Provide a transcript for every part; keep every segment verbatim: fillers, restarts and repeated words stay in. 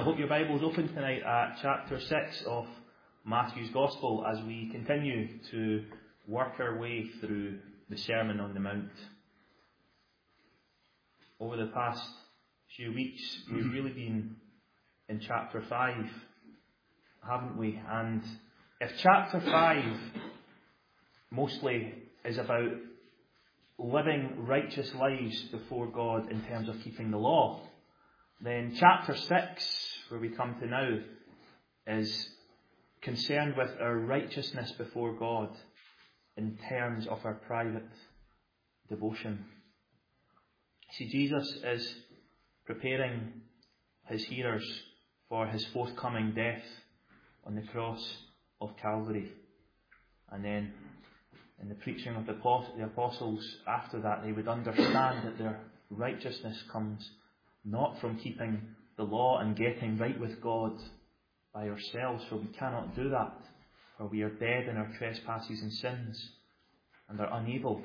hope your Bible is open tonight at chapter six of Matthew's Gospel as we continue to work our way through the Sermon on the Mount. Over the past few weeks, we've really been in chapter five, haven't we? And if chapter five mostly is about living righteous lives before God in terms of keeping the law, then chapter six, where we come to now, is concerned with our righteousness before God in terms of our private devotion. See, Jesus is preparing his hearers for his forthcoming death on the cross of Calvary. And then in the preaching of the apostles after that, they would understand that their righteousness comes not from keeping the law and getting right with God by ourselves, for we cannot do that, for we are dead in our trespasses and sins and are unable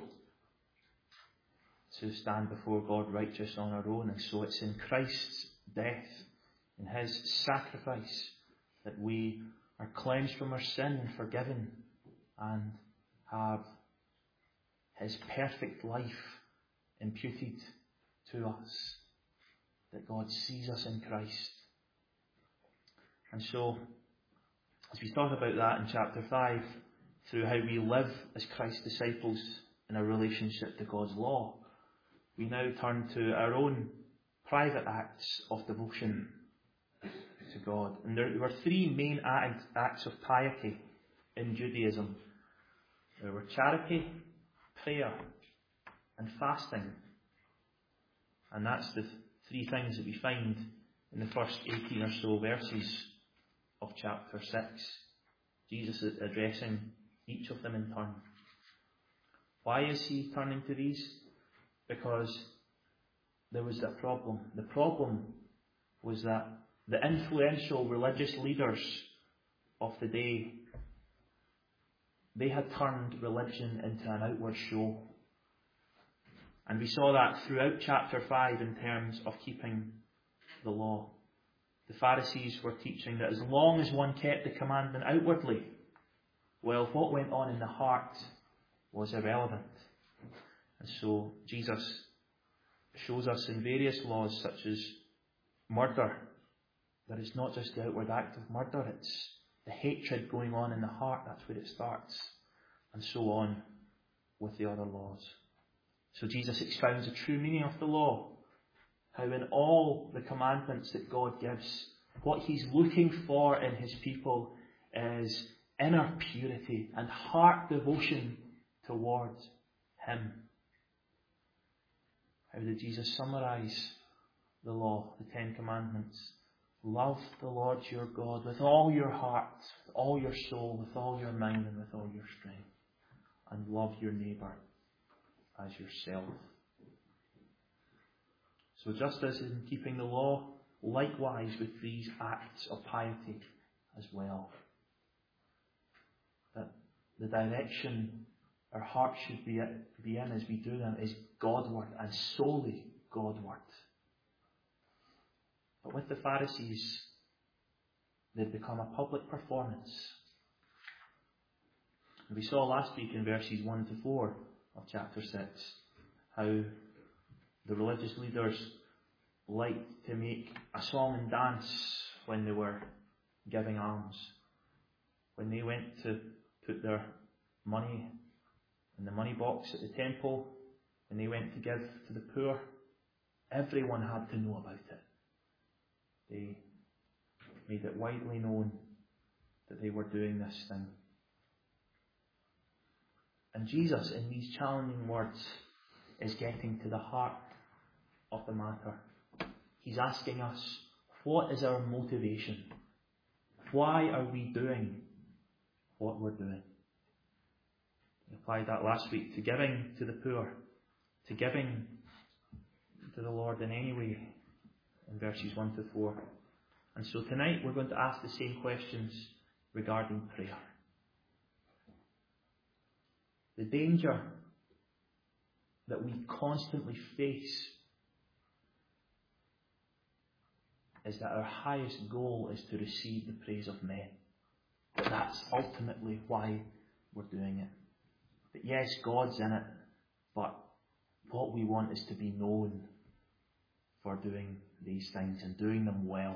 to stand before God righteous on our own. And so it's in Christ's death, in his sacrifice, that we are cleansed from our sin and forgiven and have his perfect life imputed to us, that God sees us in Christ. And so, as we thought about that in chapter five, through how we live as Christ's disciples in our relationship to God's law, we now turn to our own private acts of devotion to God. And there were three main acts of piety in Judaism. There were charity, prayer, and fasting. And that's the three things that we find in the first eighteen or so verses of chapter six. Jesus is addressing each of them in turn. Why is he turning to these? Because there was that problem. The problem was that the influential religious leaders of the day, they had turned religion into an outward show. And we saw that throughout chapter five in terms of keeping the law. The Pharisees were teaching that as long as one kept the commandment outwardly, well, what went on in the heart was irrelevant. And so Jesus shows us in various laws such as murder that it's not just the outward act of murder, it's the hatred going on in the heart. That's where it starts. And so on with the other laws. So Jesus expounds the true meaning of the law. How in all the commandments that God gives, what he's looking for in his people is inner purity and heart devotion towards him. How did Jesus summarize the law, the Ten Commandments? Love the Lord your God with all your heart, with all your soul, with all your mind, and with all your strength. And love your neighbour as yourself. So just as in keeping the law, likewise with these acts of piety as well. That the direction our hearts should be, be in as we do them is Godward and solely Godward. But with the Pharisees, they'd become a public performance. And we saw last week in verses one to four of chapter six how the religious leaders liked to make a song and dance when they were giving alms. When they went to put their money in the money box at the temple, when they went to give to the poor, everyone had to know about it. They made it widely known that they were doing this thing. And Jesus, in these challenging words, is getting to the heart of the matter. He's asking us, what is our motivation? Why are we doing what we're doing? We applied that last week to giving to the poor, to giving to the Lord in any way, in verses one to four. And so tonight we're going to ask the same questions regarding prayer. The danger that we constantly face is that our highest goal is to receive the praise of men. That that's ultimately why we're doing it. That yes, God's in it, but what we want is to be known for doing these things and doing them well.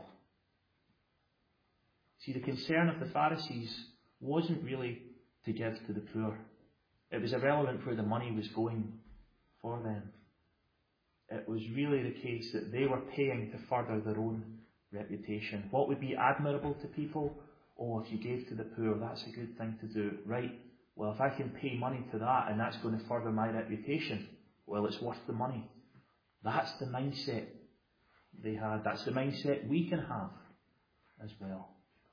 See, the concern of the Pharisees wasn't really to give to the poor. It was irrelevant where the money was going for them. It was really the case that they were paying to further their own reputation. What would be admirable to people? Oh, if you gave to the poor, that's a good thing to do. Right, well, if I can pay money to that and that's going to further my reputation, well, it's worth the money. That's the mindset they had. That's the mindset we can have as well.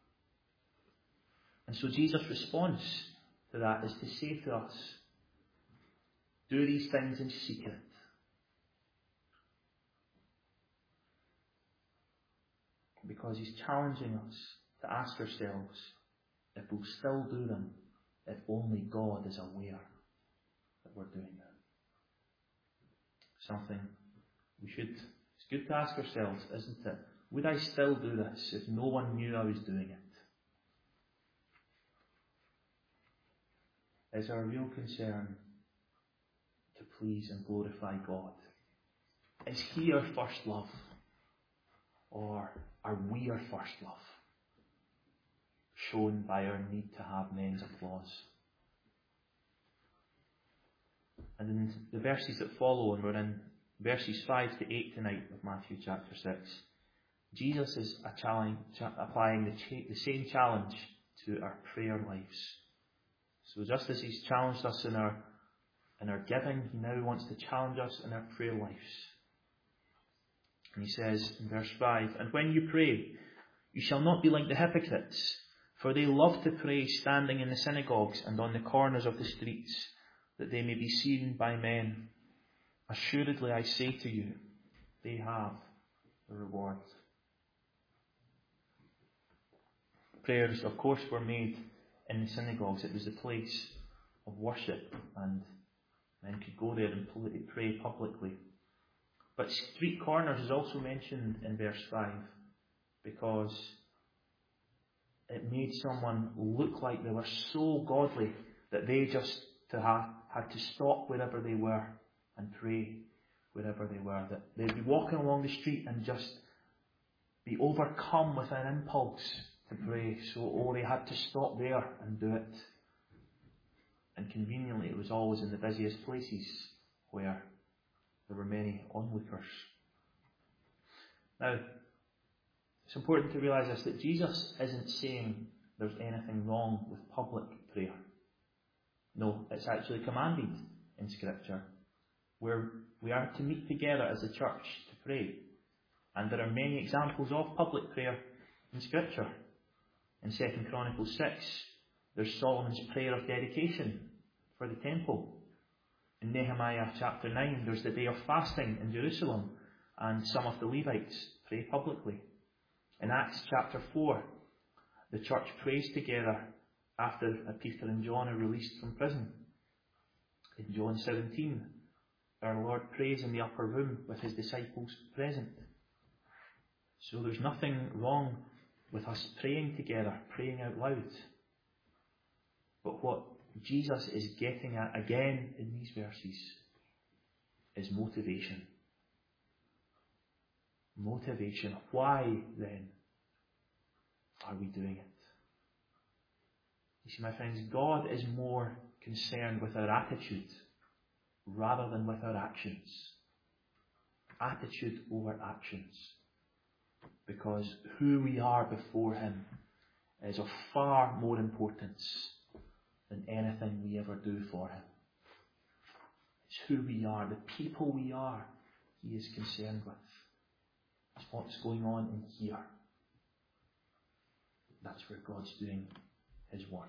And so Jesus' response to that is to say to us, do these things in secret. Because he's challenging us to ask ourselves if we'll still do them if only God is aware that we're doing them. Something we should, it's good to ask ourselves, isn't it? Would I still do this if no one knew I was doing it? Is our real concern to please and glorify God? Is He our first love? Or are we our first love? Shown by our need to have men's applause. And in the verses that follow, and we're in verses five to eight tonight of Matthew chapter six, Jesus is a challenge, applying the, cha- the same challenge to our prayer lives. So just as He's challenged us in our, in our giving, He now wants to challenge us in our prayer lives. And He says in verse five, and when you pray, you shall not be like the hypocrites, for they love to pray standing in the synagogues and on the corners of the streets, that they may be seen by men. Assuredly I say to you, they have the reward. Prayers, of course, were made in the synagogues. It was the place of worship, and men could go there and pray publicly. But street corners is also mentioned in verse five, because it made someone look like they were so godly that they just to have, had to stop wherever they were and pray wherever they were. That they'd be walking along the street and just be overcome with an impulse to pray. So, oh, they had to stop there and do it. And conveniently, it was always in the busiest places where there were many onlookers. Now, it's important to realise this, that Jesus isn't saying there's anything wrong with public prayer. No, it's actually commanded in Scripture, where we are to meet together as a church to pray. And there are many examples of public prayer in Scripture. In Second Chronicles six, there's Solomon's prayer of dedication for the temple. In Nehemiah chapter nine, there's the day of fasting in Jerusalem, and some of the Levites pray publicly. In Acts chapter four, the church prays together after Peter and John are released from prison. In John seventeen, our Lord prays in the upper room with His disciples present. So there's nothing wrong with us praying together, praying out loud. But what Jesus is getting at again in these verses is motivation. Motivation. Why then are we doing it? You see, my friends, God is more concerned with our attitude rather than with our actions. Attitude over actions. Because who we are before Him is of far more importance than anything we ever do for Him. It's who we are, the people we are, He is concerned with. It's what's going on in here. That's where God's doing His work.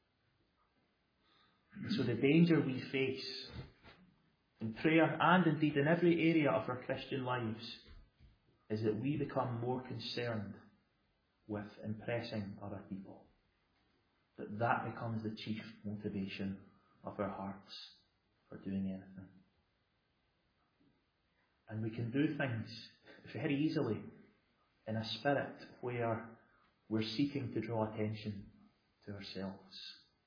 And so the danger we face in prayer and indeed in every area of our Christian lives is that we become more concerned with impressing other people. That that becomes the chief motivation of our hearts for doing anything. And we can do things very easily in a spirit where we're seeking to draw attention to ourselves.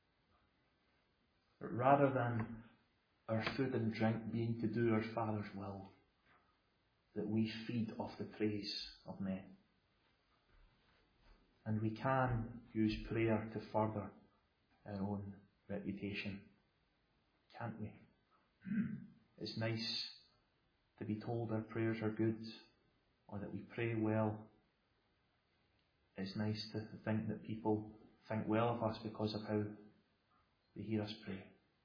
But rather than our food and drink being to do our Father's will, that we feed off the praise of men. And we can use prayer to further our own reputation, can't we? It's nice to be told our prayers are good, or that we pray well. It's nice to think that people think well of us because of how they hear us pray.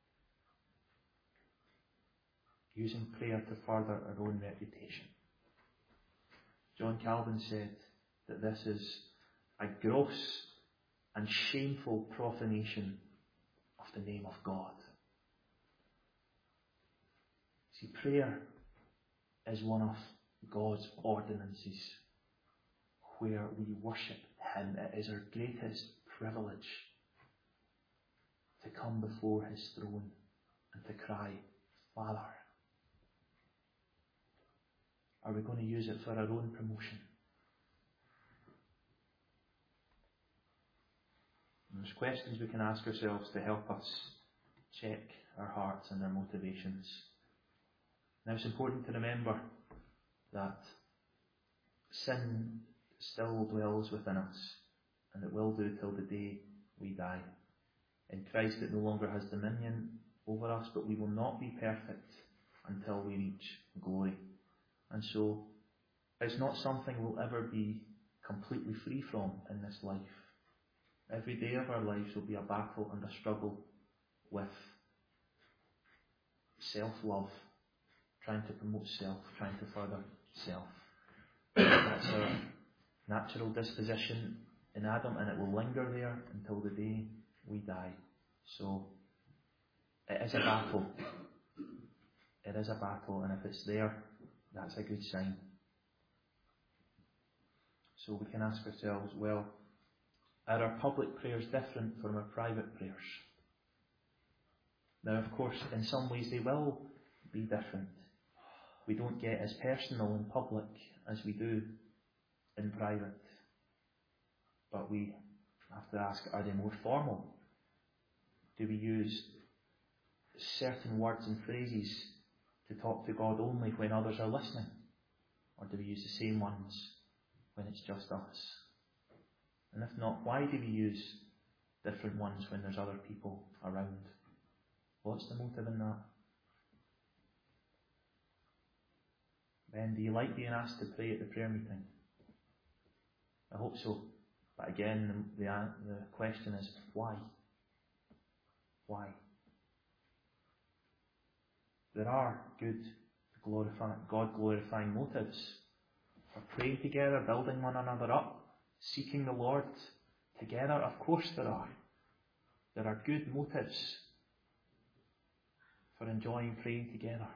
Using prayer to further our own reputation. John Calvin said that this is a gross and shameful profanation of the name of God. See, prayer is one of God's ordinances where we worship Him. It is our greatest privilege to come before His throne and to cry, Father. Are we going to use it for our own promotion? And there's questions we can ask ourselves to help us check our hearts and our motivations. Now it's important to remember that sin still dwells within us, and it will do till the day we die. In Christ it no longer has dominion over us, but we will not be perfect until we reach glory. And so it's not something we'll ever be completely free from in this life. Every day of our lives will be a battle and a struggle with self-love, trying to promote self, trying to further self. That's our natural disposition in Adam, and it will linger there until the day we die. So it is a battle. It is a battle, and if it's there, that's a good sign. So we can ask ourselves, well, are our public prayers different from our private prayers? Now, of course, in some ways they will be different. We don't get as personal in public as we do in private. But we have to ask, are they more formal? Do we use certain words and phrases to talk to God only when others are listening? Or do we use the same ones when it's just us? And if not, why do we use different ones when there's other people around? What's the motive in that? Ben, do you like being asked to pray at the prayer meeting? I hope so. But again, the, the question is, why? Why? There are good, glorify, God-glorifying motives for praying together, building one another up, seeking the Lord together. Of course there are. There are good motives for enjoying praying together.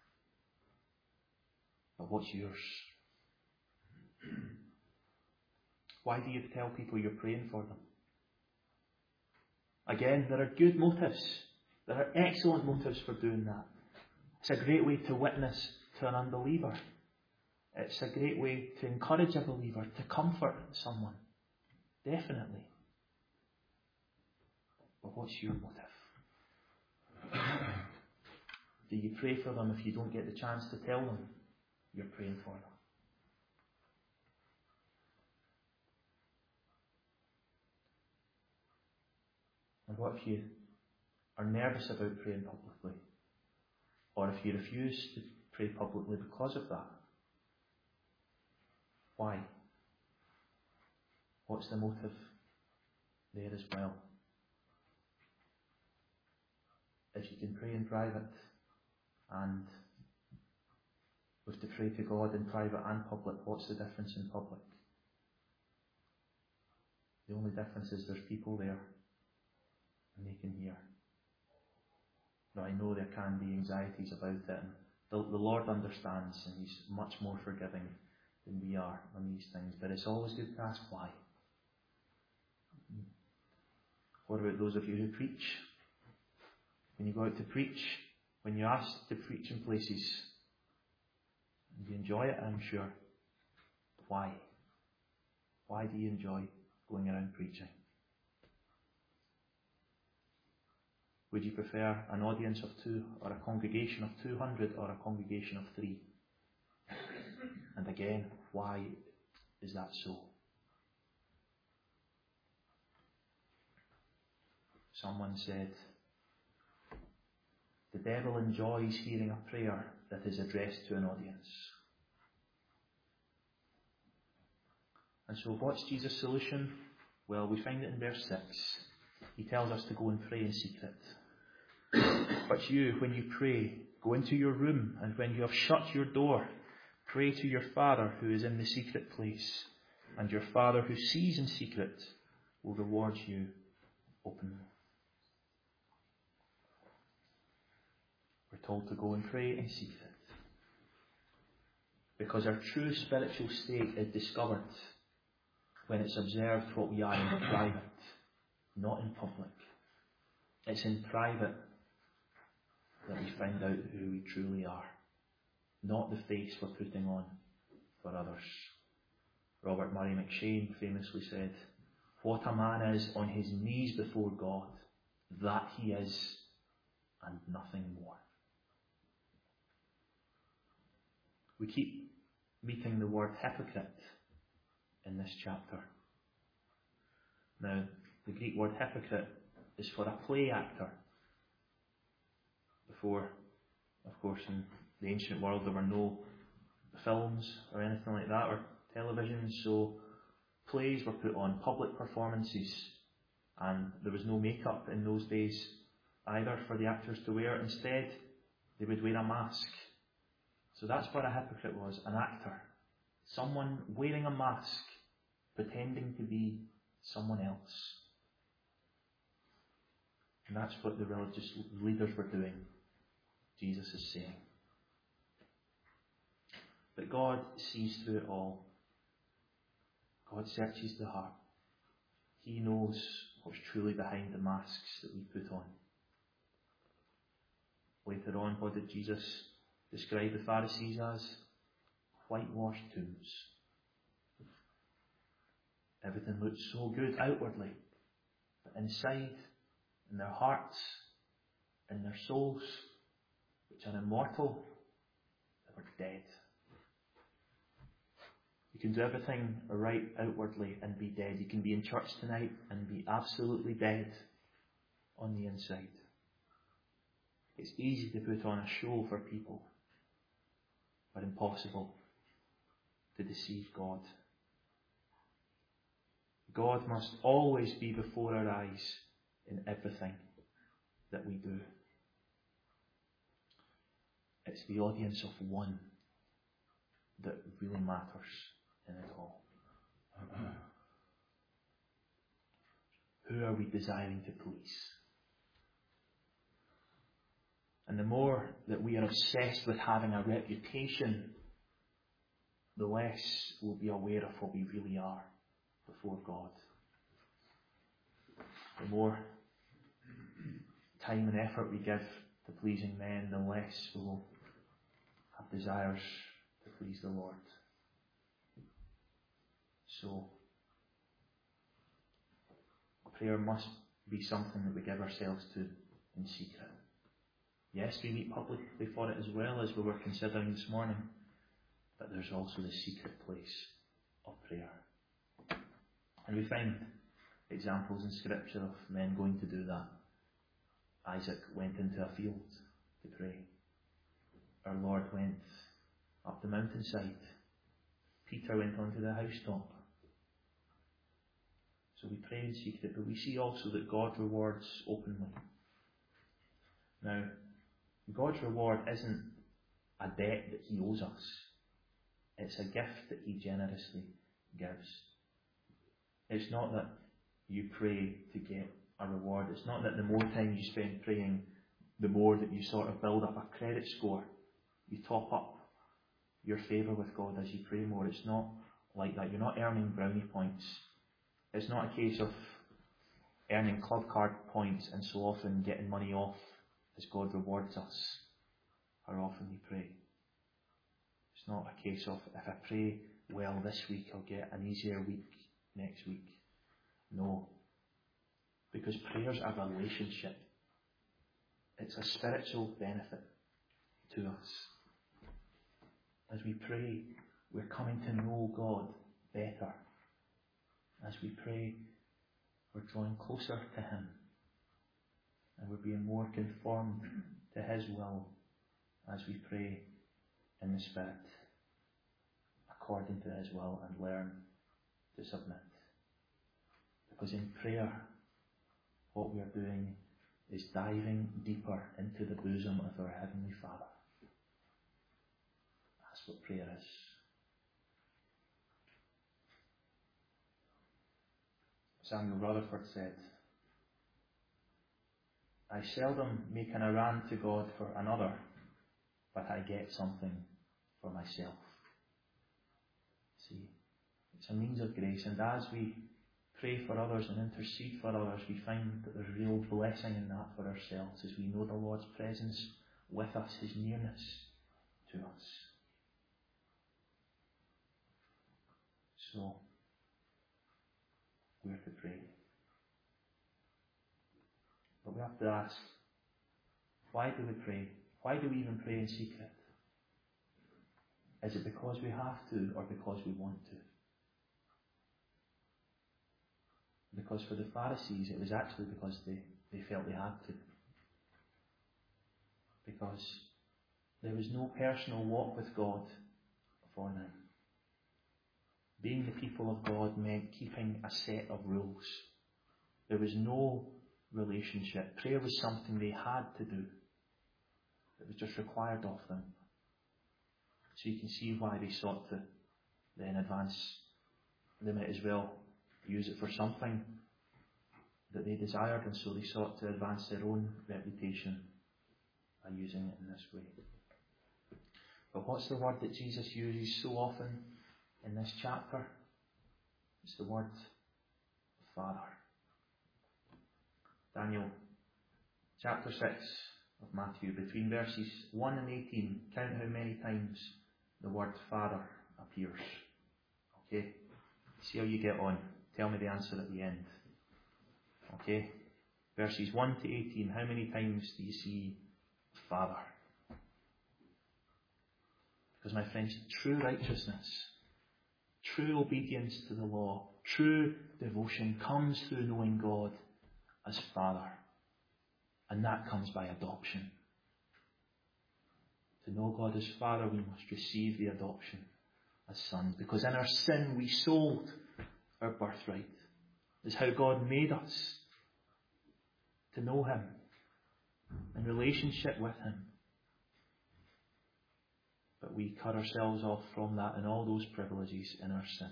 But what's yours? Why do you tell people you're praying for them? Again, there are good motives. There are excellent motives for doing that. It's a great way to witness to an unbeliever. It's a great way to encourage a believer, to comfort someone. Definitely. But what's your motive? Do you pray for them if you don't get the chance to tell them you're praying for them? And what if you are nervous about praying publicly? Or if you refuse to pray publicly because of that? Why? What's the motive there as well? If you can pray in private and we have to pray to God in private and public, what's the difference in public? The only difference is there's people there and they can hear. Now I know there can be anxieties about it, and the, the Lord understands, and He's much more forgiving than we are on these things, but it's always good to ask why. What about those of you who preach? When you go out to preach, when you're asked to preach in places, you enjoy it, I'm sure. Why? Why do you enjoy going around preaching? Would you prefer an audience of two, or a congregation of two hundred, or a congregation of three? And again, why is that so? Someone said, the devil enjoys hearing a prayer that is addressed to an audience. And so what's Jesus' solution? Well, we find it in verse six. He tells us to go and pray in secret. But you, when you pray, go into your room, and when you have shut your door, pray to your Father who is in the secret place, and your Father who sees in secret will reward you openly. We're told to go and pray in secret, because our true spiritual state is discovered when it's observed what we are in private, not in public. It's in private that we find out who we truly are, not the face we're putting on for others. Robert Murray McShane famously said, what a man is on his knees before God, that he is, and nothing more. We keep meeting the word hypocrite in this chapter. Now, the Greek word hypocrite is for a play actor. Before, of course, in the ancient world there were no films or anything like that, or television, so plays were put on, public performances, and there was no makeup in those days either for the actors to wear. Instead, they would wear a mask. So that's what a hypocrite was, an actor. Someone wearing a mask, pretending to be someone else. And that's what the religious leaders were doing, Jesus is saying. But God sees through it all. God searches the heart. He knows what's truly behind the masks that we put on. Later on, what did Jesus describe the Pharisees as? Whitewashed tombs. Everything looked so good outwardly, but inside, in their hearts, in their souls, which are immortal, they were dead. You can do everything right outwardly and be dead. You can be in church tonight and be absolutely dead on the inside. It's easy to put on a show for people, but impossible to deceive God. God must always be before our eyes in everything that we do. It's the audience of one that really matters in it all. Who are we desiring to please? And the more that we are obsessed with having a reputation, the less we'll be aware of what we really are before God. The more time and effort we give to pleasing men, the less we will have desires to please the Lord. So, prayer must be something that we give ourselves to in secret. Yes, we meet publicly for it as well, as we were considering this morning, but there's also the secret place of prayer. And we find examples in Scripture of men going to do that. Isaac went into a field to pray. Our Lord went up the mountainside. Peter went onto the housetop. So we pray in secret, but we see also that God rewards openly. Now, God's reward isn't a debt that He owes us. It's a gift that He generously gives. It's not that you pray to get a reward. It's not that the more time you spend praying, the more that you sort of build up a credit score. You top up your favour with God as you pray more. It's not like that. You're not earning brownie points. It's not a case of earning club card points and so often getting money off as God rewards us, how often we pray. It's not a case of, if I pray well this week, I'll get an easier week next week. No. Because prayer's a relationship. It's a spiritual benefit to us. As we pray, we're coming to know God better. As we pray, we're drawing closer to Him. And we're being more conformed to His will as we pray in the Spirit, according to His will, and learn to submit. Because in prayer, what we are doing is diving deeper into the bosom of our Heavenly Father. That's what prayer is. Samuel Rutherford said, I seldom make an errand to God for another, but I get something for myself. See, it's a means of grace, and as we pray for others and intercede for others, we find that there's real blessing in that for ourselves, as we know the Lord's presence with us, His nearness to us. So, we're to pray. But we have to ask, why do we pray? Why do we even pray in secret? Is it because we have to, or because we want to? Because for the Pharisees, it was actually because they, they felt they had to. Because there was no personal walk with God for them. Being the people of God meant keeping a set of rules. There was no relationship. Prayer was something they had to do. It was just required of them. So you can see why they sought to then advance. They might as well use it for something that they desired, and so they sought to advance their own reputation by using it in this way. But what's the word that Jesus uses so often in this chapter? It's the word Father. Daniel chapter six of Matthew, between verses one and eighteen, count how many times the word Father appears. Okay? See how you get on. Tell me the answer at the end. Okay? Verses one to eighteen, how many times do you see Father? Because, my friends, true righteousness, true obedience to the law, true devotion comes through knowing God as Father. And that comes by adoption. To know God as Father, we must receive the adoption as sons. Because in our sin, we sold our birthright. It's how God made us to know Him in relationship with Him. But we cut ourselves off from that and all those privileges in our sin.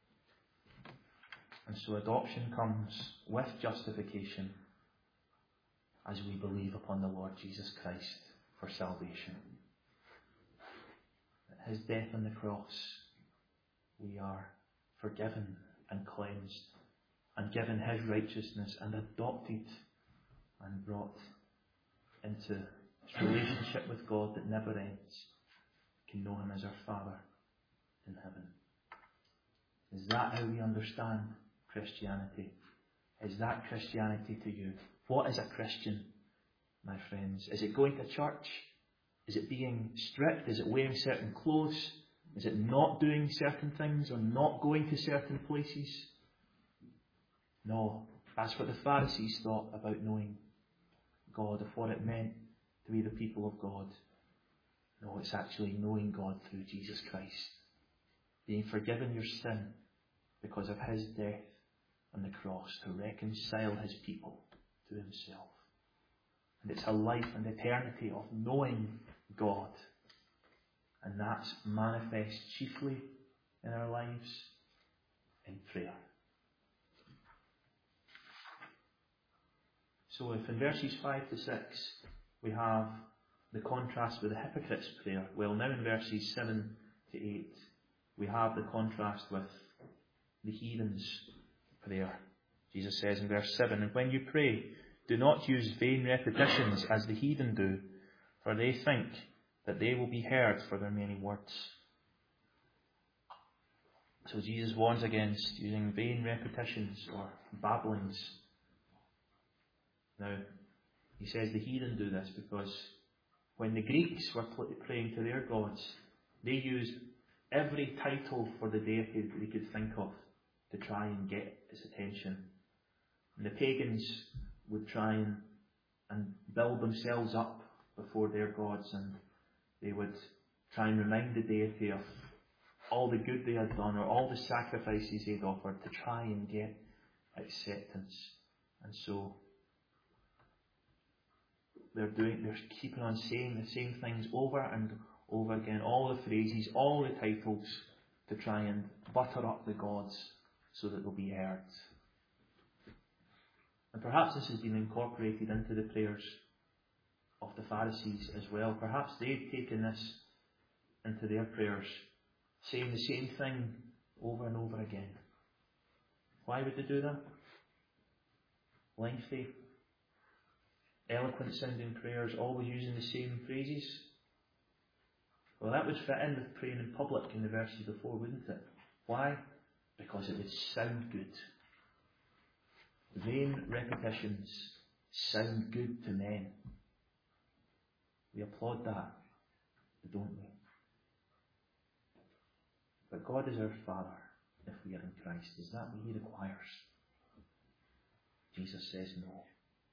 And so adoption comes with justification as we believe upon the Lord Jesus Christ for salvation. At His death on the cross, we are forgiven and cleansed and given His righteousness and adopted and brought into this relationship with God that never ends. We can know Him as our Father in heaven. Is that how we understand Christianity? Is that Christianity to you? What is a Christian, my friends? Is it going to church? Is it being strict? Is it wearing certain clothes? Is it not doing certain things or not going to certain places? No. That's what the Pharisees thought about knowing God, of what it meant to be the people of God. No, it's actually knowing God through Jesus Christ. Being forgiven your sin because of His death on the cross to reconcile His people to Himself. And it's a life and eternity of knowing God. And that's manifest chiefly in our lives in prayer. So if in verses five to six we have the contrast with the hypocrite's prayer, well, now in verses seven to eight we have the contrast with the heathen's prayer. Jesus says in verse seven, and when you pray, do not use vain repetitions as the heathen do, for they think that they will be heard for their many words. So Jesus warns against using vain repetitions or babblings. Now, he says the heathen do this because when the Greeks were praying to their gods, they used every title for the deity that they could think of to try and get his attention. And the pagans would try and, and build themselves up before their gods, and they would try and remind the deity of all the good they had done or all the sacrifices they'd offered to try and get acceptance. And so they're doing, they're keeping on saying the same things over and over again, all the phrases, all the titles, to try and butter up the gods so that they'll be heard. And perhaps this has been incorporated into the prayers of the Pharisees as well. Perhaps they've taken this into their prayers, saying the same thing over and over again. Why would they do that? Lengthy, eloquent sounding prayers, always using the same phrases. Well, that would fit in with praying in public in the verses before, wouldn't it? Why? Because it would sound good. Vain repetitions sound good to men. We applaud that, don't we? But God is our Father if we are in Christ. Is that what He requires? Jesus says no.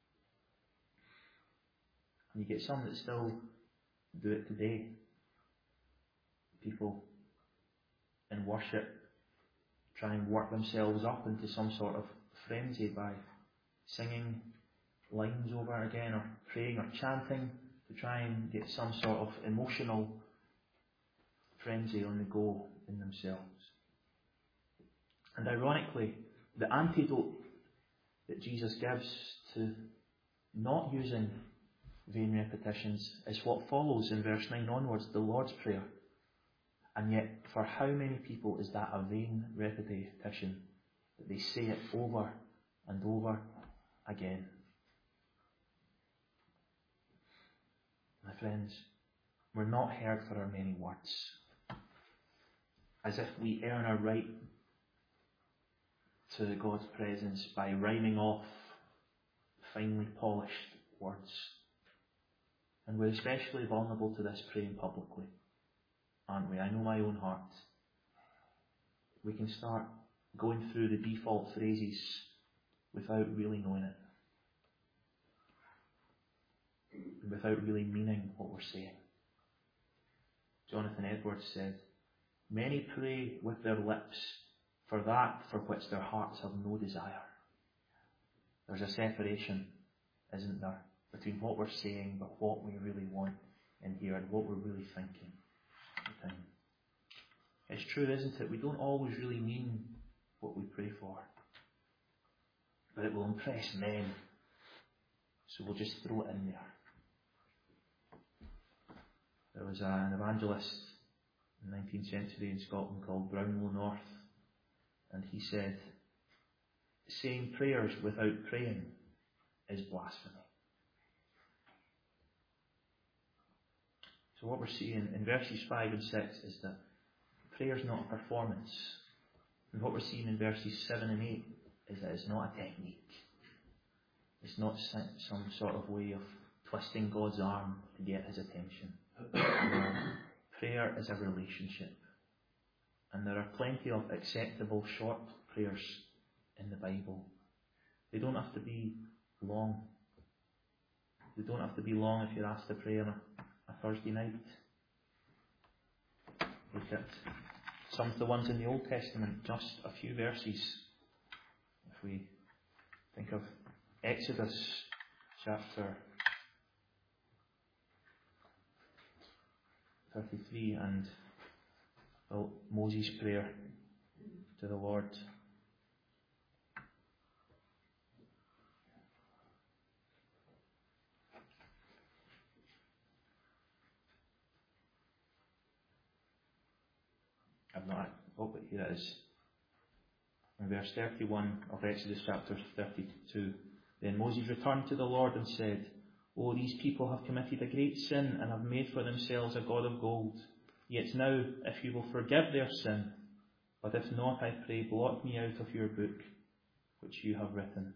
And you get some that still do it today. People in worship try and work themselves up into some sort of frenzy by singing lines over again, or praying or chanting to try and get some sort of emotional frenzy on the go in themselves. And ironically, the antidote that Jesus gives to not using vain repetitions is what follows in verse nine onwards, the Lord's Prayer. And yet, for how many people is that a vain repetition, that they say it over and over again? My friends, we're not heard for our many words, as if we earn our right to God's presence by rhyming off finely polished words. And we're especially vulnerable to this praying publicly, aren't we? I know my own heart. We can start going through the default phrases without really knowing it, and without really meaning what we're saying. Jonathan Edwards said, "Many pray with their lips for that for which their hearts have no desire." There's a separation, isn't there, between what we're saying but what we really want in here and what we're really thinking at the time. It's true, isn't it? We don't always really mean what we pray for, but it will impress men, so we'll just throw it in there. There was an evangelist in the nineteenth century in Scotland called Brownlow North, and he said, saying prayers without praying is blasphemy. So what we're seeing in verses five and six is that prayer is not a performance. And what we're seeing in verses seven and eight is that it's not a technique. It's not some sort of way of twisting God's arm to get His attention. No, prayer is a relationship. And there are plenty of acceptable short prayers in the Bible. They don't have to be long. They don't have to be long if you're asked to pray on a, a Thursday night. Look at some of the ones in the Old Testament, just a few verses. If we think of Exodus chapter thirty-three and well, Moses' prayer to the Lord. I've not, oh, but here it is. In verse thirty-one of Exodus chapter thirty-two. Then Moses returned to the Lord and said, "Oh, these people have committed a great sin and have made for themselves a god of gold. Yet now, if you will forgive their sin, But if not, I pray, blot me out of your book, which you have written.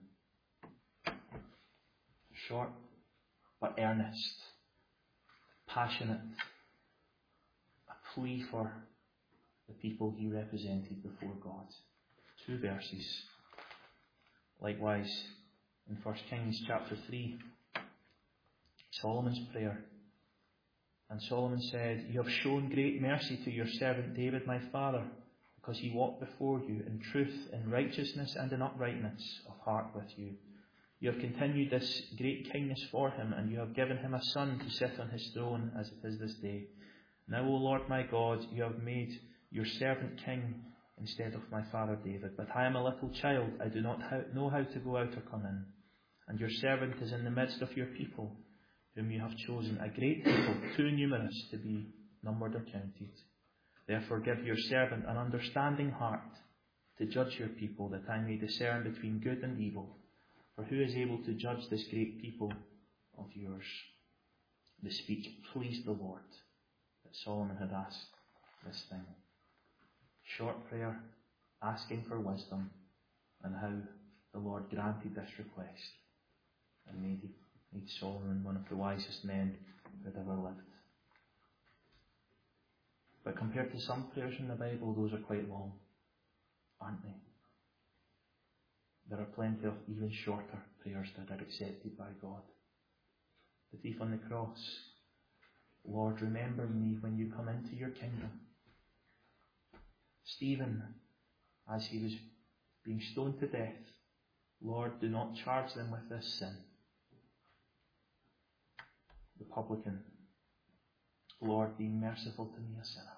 Short, but earnest, passionate, a plea for the people he represented before God. Two verses. Likewise, in First Kings chapter three, Solomon's prayer. And Solomon said, "You have shown great mercy to your servant David, my father, because he walked before you in truth, in righteousness, and in uprightness of heart with you. You have continued this great kindness for him, and you have given him a son to sit on his throne, as it is this day. Now, O Lord my God, you have made your servant king instead of my father David. But I am a little child, I do not know how to go out or come in. And your servant is in the midst of your people, whom you have chosen, a great people, too numerous to be numbered or counted. Therefore give your servant an understanding heart to judge your people, that I may discern between good and evil. For who is able to judge this great people of yours?" The speech pleased the Lord, that Solomon had asked this thing. Short prayer, asking for wisdom, and how the Lord granted this request and made, made Solomon one of the wisest men who had ever lived. But compared to some prayers in the Bible, those are quite long, aren't they? There are plenty of even shorter prayers that are accepted by God. The thief on the cross, "Lord, remember me when you come into your kingdom." Stephen, as he was being stoned to death, "Lord, do not charge them with this sin." The publican, "Lord, be merciful to me, a sinner."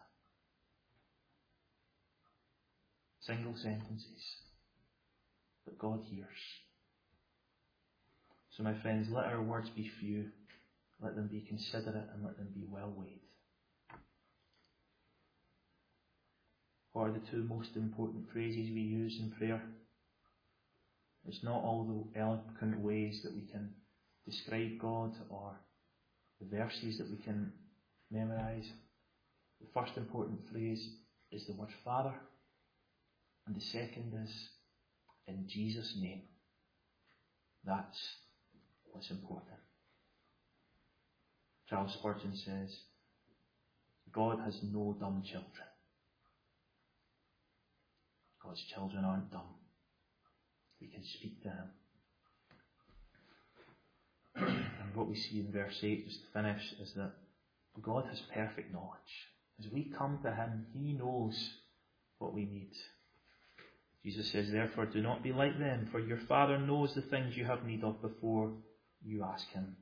Single sentences, but God hears. So my friends, let our words be few, let them be considerate, and let them be well weighed. What are the two most important phrases we use in prayer? It's not all the eloquent ways that we can describe God or the verses that we can memorize. The first important phrase is the word Father, and the second is in Jesus' name. That's what's important. Charles Spurgeon says, God has no dumb children. God's children aren't dumb. We can speak to him. And what we see in verse eight, just to finish, is that God has perfect knowledge. As we come to him, he knows what we need. Jesus says, "Therefore do not be like them, for your Father knows the things you have need of before you ask him."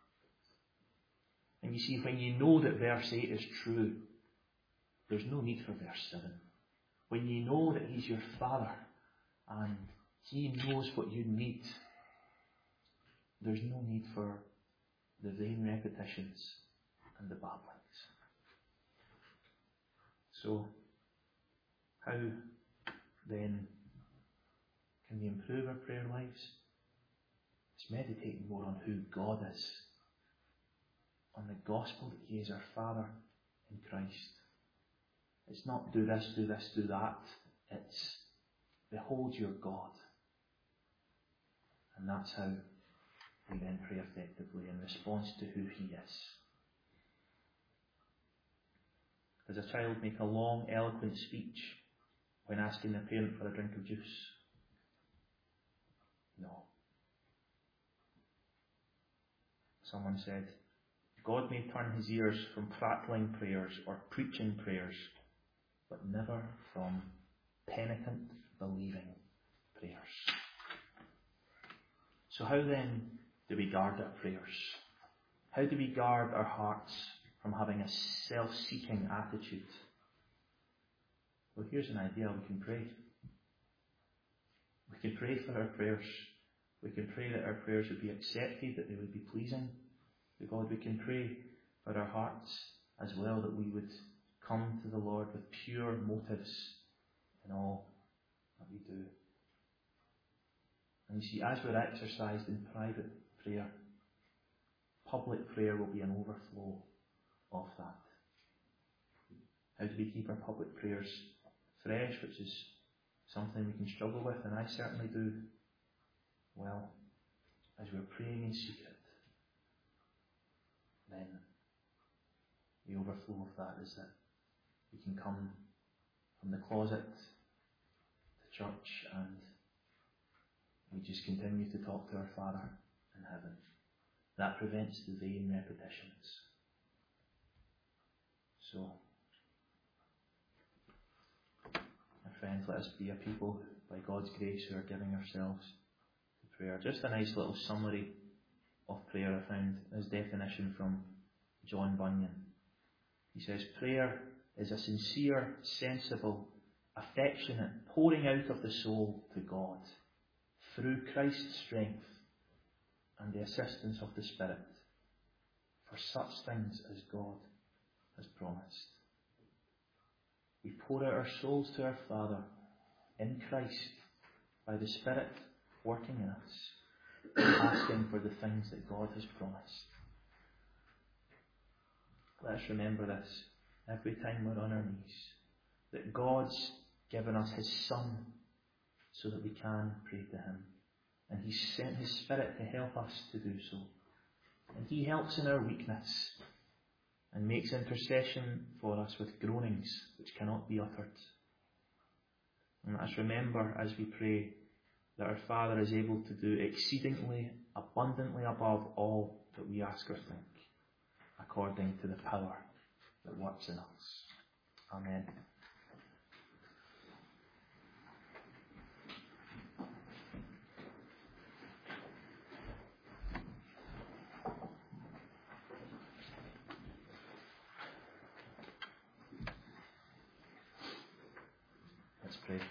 And you see, when you know that verse eight is true, there's no need for verse seven. When you know that he's your Father and he knows what you need, there's no need for the vain repetitions and the babblings. So, how then can we improve our prayer lives? It's meditating more on who God is, on the gospel that he is our Father in Christ. It's not do this, do this, do that. It's behold your God. And that's how we then pray effectively in response to who he is. Does a child make a long, eloquent speech when asking their parent for a drink of juice? No. Someone said, God may turn his ears from prattling prayers or preaching prayers, but never from penitent, believing prayers. So how then do we guard our prayers? How do we guard our hearts from having a self-seeking attitude? Well, here's an idea. We can pray. We can pray for our prayers. We can pray that our prayers would be accepted, that they would be pleasing to God. We can pray for our hearts as well, that we would come to the Lord with pure motives in all that we do. And you see, as we're exercised in private prayer, public prayer will be an overflow of that. How do we keep our public prayers fresh, which is something we can struggle with, and I certainly do, well, as we're praying in secret, then the overflow of that is that we can come from the closet to church and we just continue to talk to our Father in heaven. That prevents the vain repetitions. So, my friends, let us be a people, by God's grace, who are giving ourselves to prayer. Just a nice little summary of prayer I found, his definition from John Bunyan. He says, prayer is a sincere, sensible, affectionate pouring out of the soul to God through Christ's strength and the assistance of the Spirit for such things as God has promised. We pour out our souls to our Father in Christ by the Spirit working in us, asking for the things that God has promised. Let us remember this every time we're on our knees, that God's given us His Son so that we can pray to Him. And He sent His Spirit to help us to do so. And He helps in our weakness and makes intercession for us with groanings which cannot be uttered. And let us remember as we pray that our Father is able to do exceedingly, abundantly above all that we ask or think, according to the power that works in us. Amen. Let's pray.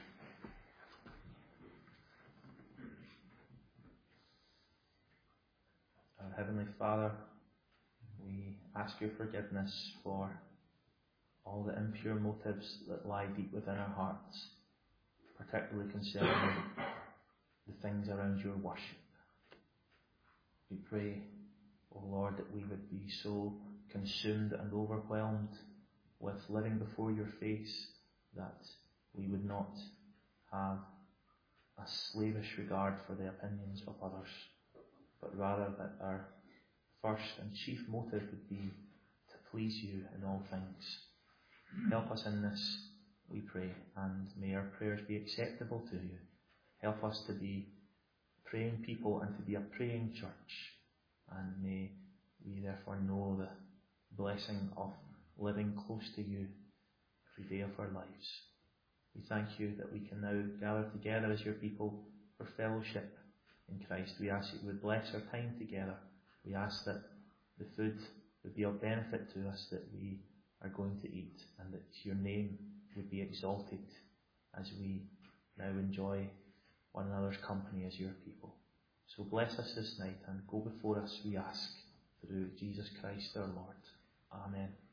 Our Heavenly Father, we ask your forgiveness for all the impure motives that lie deep within our hearts, particularly concerning the things around your worship. We pray, O Lord, that we would be so consumed and overwhelmed with living before your face that we would not have a slavish regard for the opinions of others, but rather that our first and chief motive would be to please you in all things. Help us in this, we pray, and may our prayers be acceptable to you. Help us to be praying people and to be a praying church, and may we therefore know the blessing of living close to you every day of our lives. We thank you that we can now gather together as your people for fellowship in Christ. We ask that you would bless our time together. We ask that the food would be of benefit to us that we are going to eat, and that your name would be exalted as we now enjoy one another's company as your people. So bless us this night and go before us, we ask, through Jesus Christ our Lord.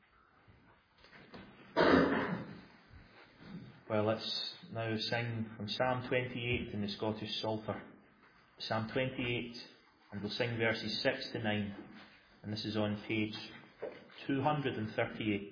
Amen. Well, let's now sing from Psalm twenty-eight in the Scottish Psalter. Psalm twenty-eight, and we'll sing verses six to nine, and this is on page two hundred thirty-eight.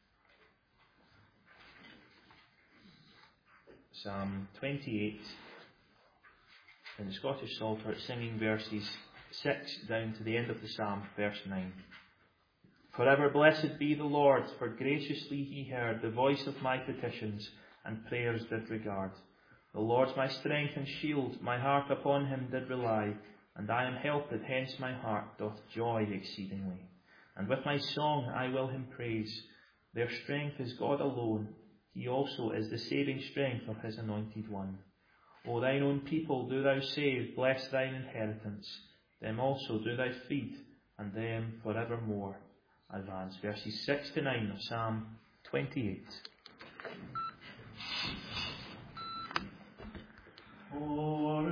Psalm twenty-eight in the Scottish Psalter, singing verses six down to the end of the Psalm, verse nine. Forever blessed be the Lord, for graciously he heard the voice of my petitions, and prayers did regard. The Lord's my strength and shield, my heart upon him did rely, and I am helped, hence my heart doth joy exceedingly. And with my song I will him praise. Their strength is God alone, he also is the saving strength of his anointed one. O thine own people do thou save, bless thine inheritance. Them also do thou feed, and them forevermore advance. Verses six to nine of Psalm twenty-eight. Oh,